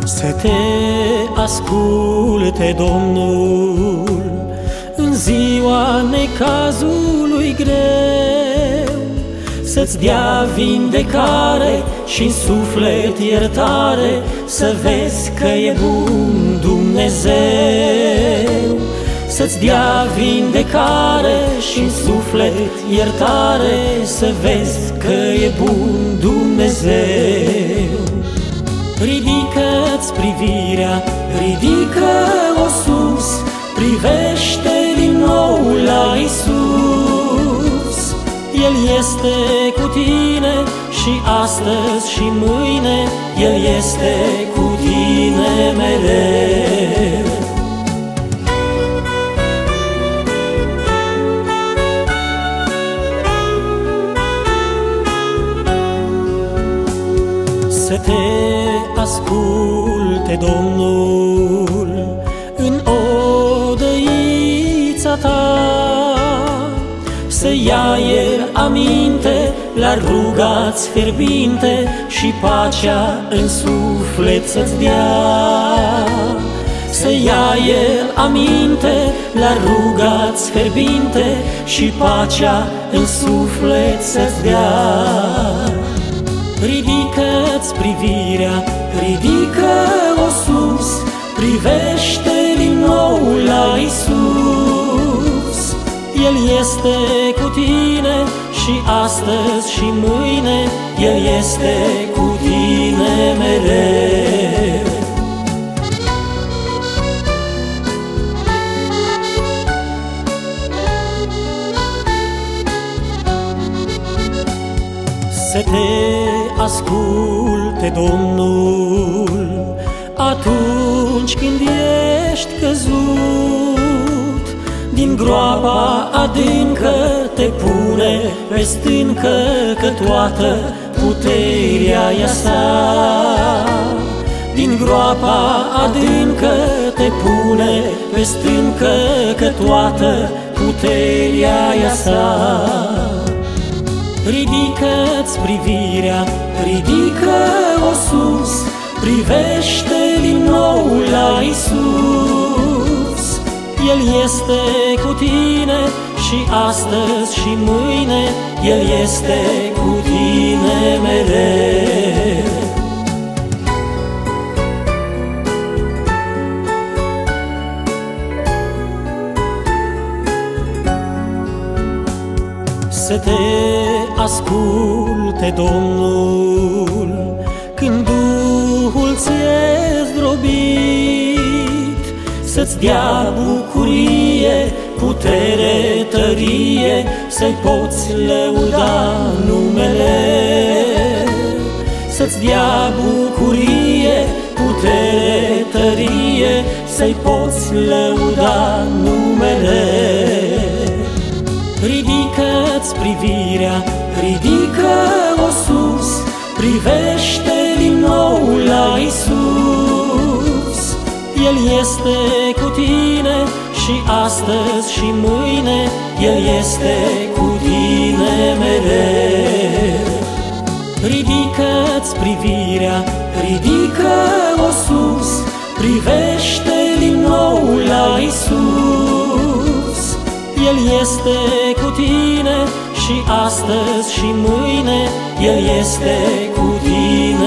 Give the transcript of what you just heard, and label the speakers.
Speaker 1: Să te asculte Domnul în ziua necazului greu, să-ți dea vindecare și în suflet iertare, să vezi că e bun Dumnezeu. Să-ți dea vindecare și în suflet iertare, să vezi că e bun Dumnezeu. Ridică-ți privirea, ridică-o sus, privește din nou la Iisus. El este cu tine și astăzi și mâine, El este cu tine mereu. Să te asculte Domnul în odăița ta, să ia El aminte la ruga-ți fierbinte și pacea în suflet să-ți dea. Să ia El aminte la ruga-ți fierbinte și pacea în suflet să-ți dea. Ridică-ți privirea, ridică-o sus, privește din nou la Iisus. El este cu tine și astăzi și mâine, El este cu tine mereu. Să te asculte Domnul atunci când ești căzut, din groapa adâncă te pune pe stâncă, că toată puterea e a sa. Din groapa adâncă te pune pe stâncă, că toată puterea e a sa. Ridică-ți privirea, ridică-o sus, privește din nou la Iisus. El este cu tine și astăzi și mâine, El este cu tine mereu. Să te asculte Domnul când Duhul ți-e zdrobit, să-ți dea bucurie, putere, tărie, să-i poți lăuda numele. Să-ți dea bucurie, putere, tărie, să-i poți lăuda numele. Ridică-ți privirea, ridică-o sus, privește din nou la Iisus. El este cu tine și astăzi și mâine, El este cu tine mereu. Ridică-ți privirea, ridică-o sus, privește din nou la Iisus. El este cu tine și astăzi și mâine, El este cu tine